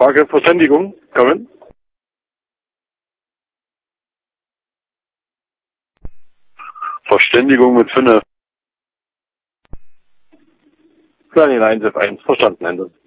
Frage, Verständigung, kommen. Verständigung mit 5. Kleine 1 F1, verstanden, Ende.